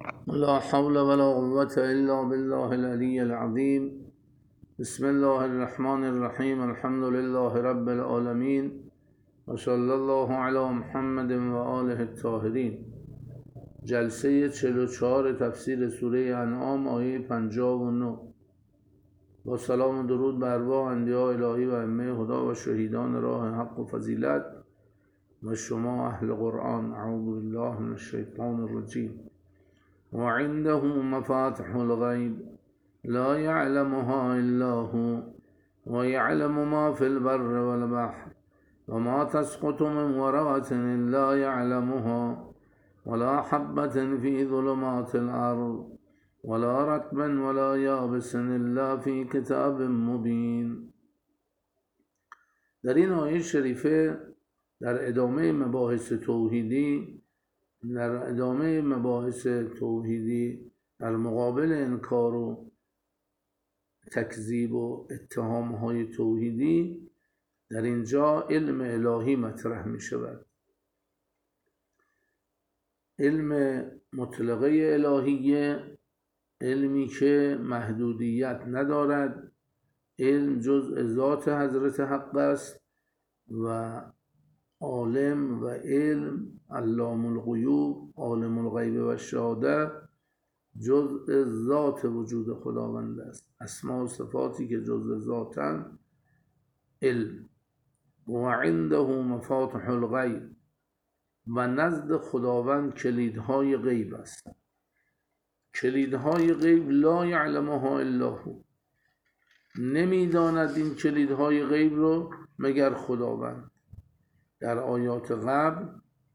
لا حول ولا قوة إلا بالله العلي العظيم. بسم الله الرحمن الرحيم. الحمد لله رب العالمين وصلى الله على محمد و آله الطاهرین. جلسه 44 تفسیر سوره انعام آیه 59. با سلام و درود بر ارواح انبیاء الهی و ائمه هدا و شهیدان راه حق و فضیلت و شما اهل قرآن. اعوذ بالله من الشیطان الرجیم. وعنده مفاتح الغیب لا يعلمها إلا هو ويعلم ما في البر والبحر وما تسقط من ورقة إلا يعلمها ولا حبة في ظلمات الأرض ولا رطب ولا یابس إلا في کتاب مبین. در این آیه شریفه در ادامه مباحث توحیدی در مقابل انکار و تکذیب و اتهام‌های توحیدی، در اینجا علم الهی مطرح می شود. علم مطلقه الهیه، علمی که محدودیت ندارد، علم جزء ذات حضرت حق است و عالم و علم علام الغیوب عالم الغیب و الشهاده جزء ذات وجود خداوند است. اسما و صفاتی که جزء ذاتن علم. و عنده مفاتح الغیب، و نزد خداوند کلیدهای غیب است. کلیدهای غیب لا یعلمها الا هو، نمیداند این کلیدهای غیب رو مگر خداوند. در آیات قبل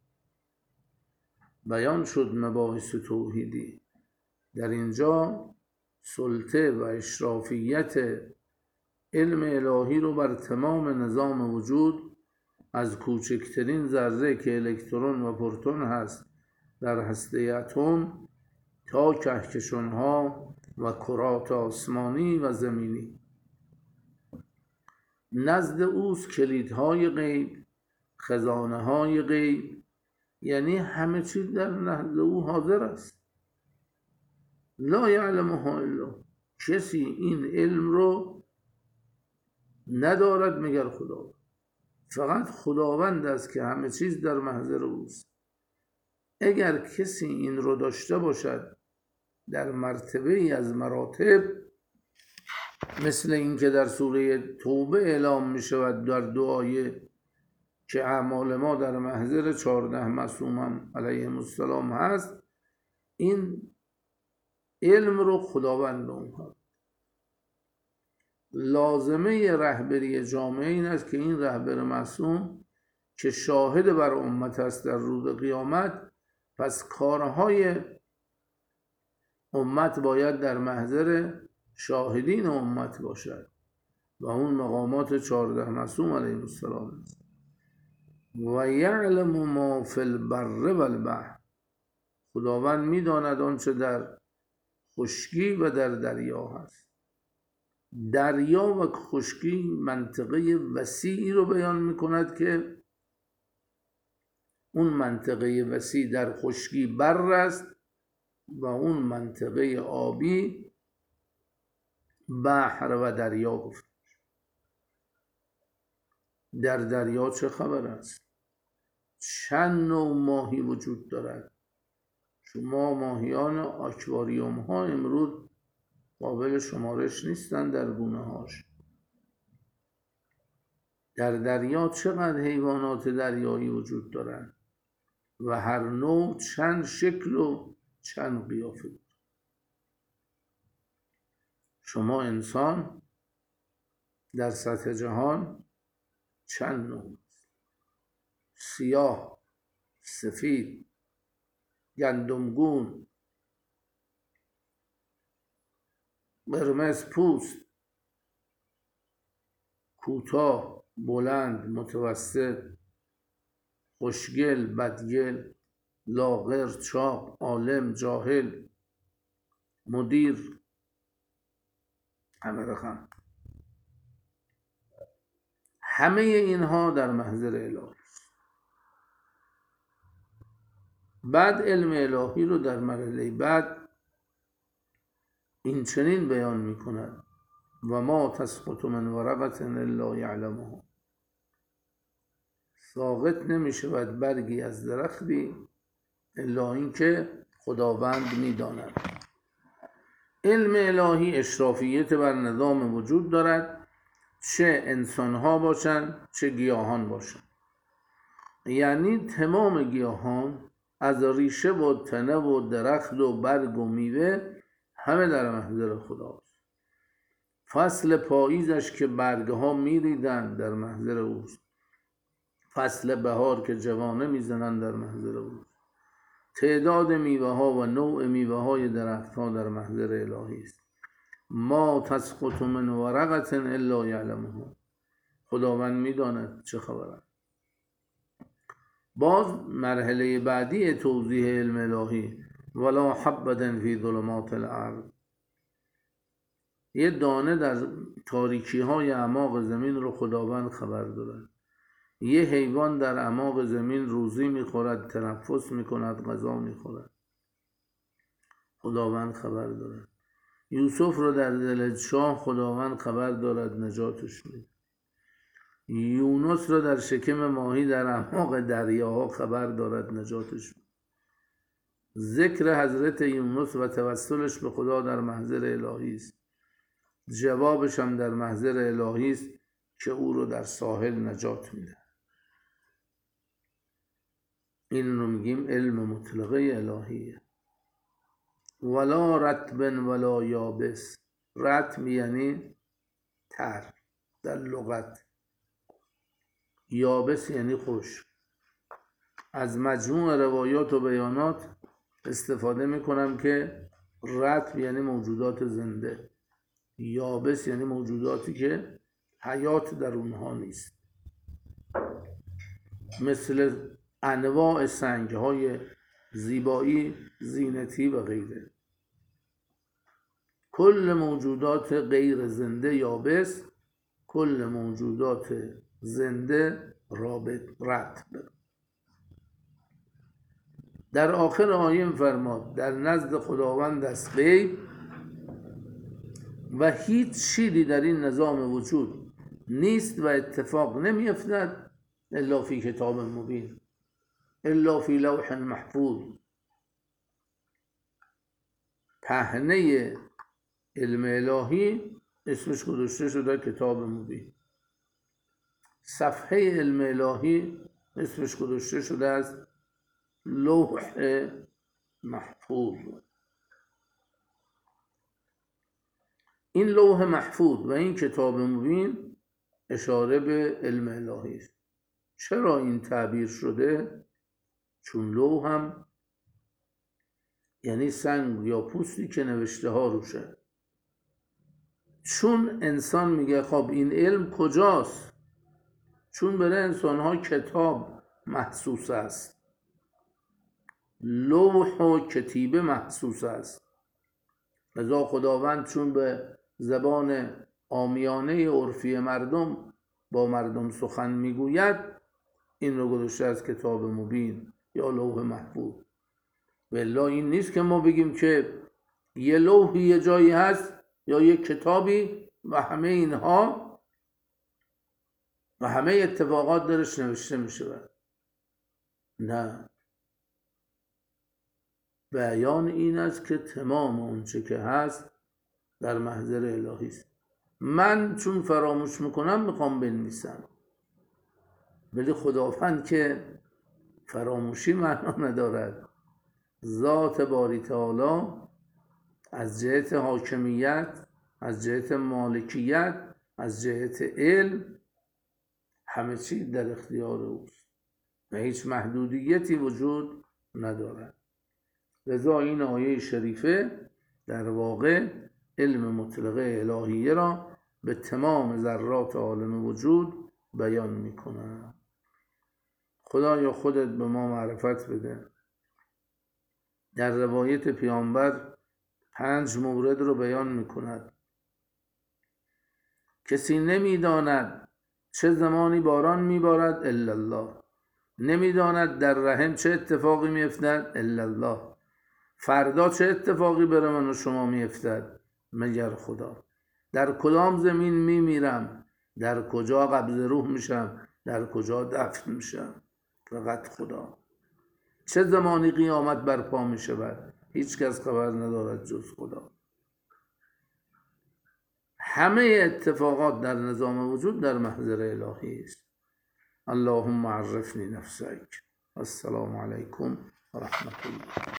بیان شد مباحث توحیدی، در اینجا سلطه و اشرافیت علم الهی رو بر تمام نظام وجود، از کوچکترین ذره که الکترون و پروتون هست در هسته اتم تا کهکشان‌ها و کرات آسمانی و زمینی، نزد اوست کلیدهای غیب، خزانه‌های غیب، یعنی همه چیز در نزد او حاضر است. لا یعلمها الا، کسی این علم رو ندارد مگر خداوند. فقط خداوند است که همه چیز در محضر اوست. اگر کسی این رو داشته باشد در مرتبه ای از مراتب، مثل این که در سوره توبه اعلام می شود در دعای که اعمال ما در محضر 14 معصوم علیهم السلام هست، این علم رو خداوند اونها. لازمه رهبری جامعه این است که این رهبر معصوم که شاهد بر امت است در روز قیامت، پس کارهای امت باید در محضر شاهدین امت باشد و اون مقامات 14 معصوم علیهم السلام است. و یعلم ما فی البر و البحر، خداوند میداند آنچه در خشکی و در دریا هست. دریا و خشکی منطقه وسیعی رو بیان میکند که اون منطقه وسیع در خشکی بر است و اون منطقه آبی بحر و دریا گفت. در دریا چه خبر است؟ چند نوع ماهی وجود دارد. شما ماهیان آکواریوم ها امروز قابل شمارش نیستن در گونه هاش. در دریا چقدر حیوانات دریایی وجود دارند و هر نوع چند شکل و چند قیافه. شما انسان در سطح جهان چند نوع، سیاه، سفید، گندمگون، قرمز پوست، کوتاه، بلند، متوسط، خوشگل، بدگل، لاغر، چاق، عالم، جاهل، مدیر، همه رقم. همه اینها در محضر الهی است. بعد علم الهی رو در مرحله بعد این چنین بیان می کند: و ما تسقط من ورقة الا یعلمها. ساقط نمی شود برگی از درختی الا اینکه خداوند می داند. علم الهی اشرافیت بر نظام وجود دارد، چه انسانها باشند چه گیاهان باشند. یعنی تمام گیاهان از ریشه و تنه و درخت و برگ و میوه همه در محضر خداست. فصل پاییزش که برگها میریدند در محضر اوست. فصل بهار که جوانه میزنند در محضر اوست. تعداد میوه ها و نوع میوه های درخت ها در محضر الهی است. ما تسقط من ورقة الا یعلمها. خداوند میداند چه خبره. باز مرحله بعدی توضیح علم الهی: ولا حبة فی ظلمات الارض. یه دانه در تاریکی های اعماق زمین رو خداوند خبر دارد. یه حیوان در اعماق زمین روزی میخورد، تنفس میکند، غذا میخورد. خداوند خبر دارد. یوسف رو در دل شاه خداوند خبر دارد، نجاتش میده. یونس رو در شکم ماهی در اعماق دریاها خبر دارد، نجاتش میده. ذکر حضرت یونس و توسلش به خدا در محضر الهی است. جوابش هم در محضر الهی است که او رو در ساحل نجات میده. این رو میگیم علم مطلقه الهیه. ولا رطب ولا یابس. رطب یعنی تر در لغت، یابس یعنی خشک. از مجموع روایات و بیانات استفاده میکنم که رطب یعنی موجودات زنده، یابس یعنی موجوداتی که حیات در اونها نیست، مثل انواع سنگ‌های زیبایی، زینتی و غیره. کل موجودات غیر زنده یابس، کل موجودات زنده رطب. در آخر آیه فرماد: در نزد خداوند است غیب و هیچ چیزی در این نظام وجود نیست و اتفاق نمی‌افتد الا فی کتاب مبین، الا فی لوح محفوظ. پهنه علم الهی اسمش گذاشته شده کتاب مبین. صفحه علم الهی اسمش گذاشته شده است لوح محفوظ. این لوح محفوظ و این کتاب مبین اشاره به علم الهی است. چرا این تعبیر شده؟ چون لوح هم یعنی سنگ یا پوستی که نوشته ها روشه. چون انسان میگه خب این علم کجاست؟ چون برای انسان ها کتاب محسوس است، لوح و کتیبه محسوس است. لذا خداوند چون به زبان عامیانه عرفی مردم با مردم سخن میگوید، این رو گذاشته از کتاب مبین یا لوح محفوظ. والله این نیست که ما بگیم که یه لوحی یه جایی هست یا یه کتابی و همه اینها و همه اتفاقات درش نوشته میشه. نه، بیان این است که تمام اونچه که هست در محضر الهی است. من چون فراموش میکنم میخوام بنویسم، ولی خداوند که فراموشی معنا ندارد. ذات باری تعالی از جهت حاکمیت، از جهت مالکیت، از جهت علم همه چیز در اختیار اوست و هیچ محدودیتی وجود ندارد. لذا این آیه شریفه در واقع علم مطلقه الهیه را به تمام ذرات عالم وجود بیان میکنه. خدایا خودت به ما معرفت بده. در روایت پیامبر 5 مورد رو بیان میکند. کسی نمیداند چه زمانی باران میبارد الا الله. نمیداند در رحم چه اتفاقی میافتد الا الله. فردا چه اتفاقی بر من و شما میافتد مگر خدا. در کدام زمین میمیرم، در کجا قبض روح میشم، در کجا دفن میشم، فقط خدا. چه زمانی قیامت برپا میشود هیچ کس خبر ندارد جز خدا. همه اتفاقات در نظام وجود در محضر الهی است. اللهم عرفنی نفسک. السلام علیکم و رحمت الله.